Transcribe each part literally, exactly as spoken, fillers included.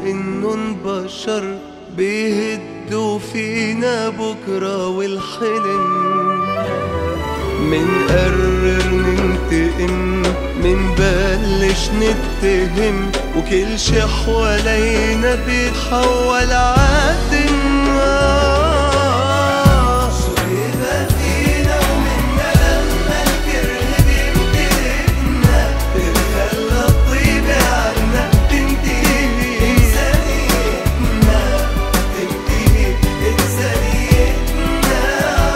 إنه انبشر بيهدوا فينا بكرة والحلم. منقرر ننتقم، منبلش نتهم، وكل شي حوالينا بيتحول عتم. شو يبقى فينا ومنا لما الكره بيمتلكنا؟ تتخلى الطيبة عنا، تنتهي إنسانيتنا، تنتهي إنسانيتنا.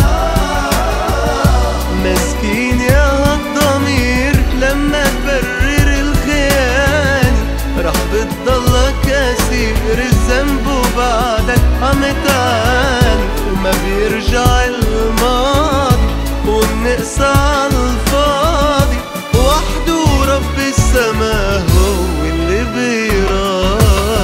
مسكين يا هالضمير لما تبرر الخيانة، رح بتضلك أسير الذنب وبعدك عم تعاني. وما بيرجع الماضي وبنقسى عالفاضي، وحده رب السما هو اللي بيراضي.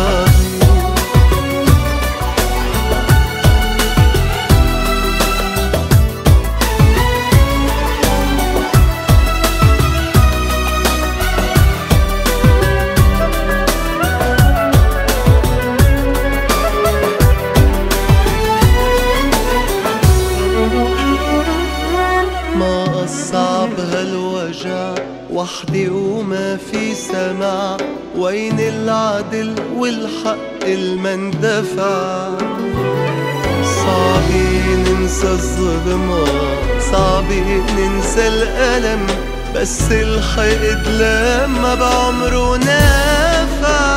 ما أصعب هالوجع وحدي وما في سمع، وين العدل والحق المندفع؟ صعبين ننسى الظلمة، صعبين ننسى الألم، بس الحقد لما بعمره نافع.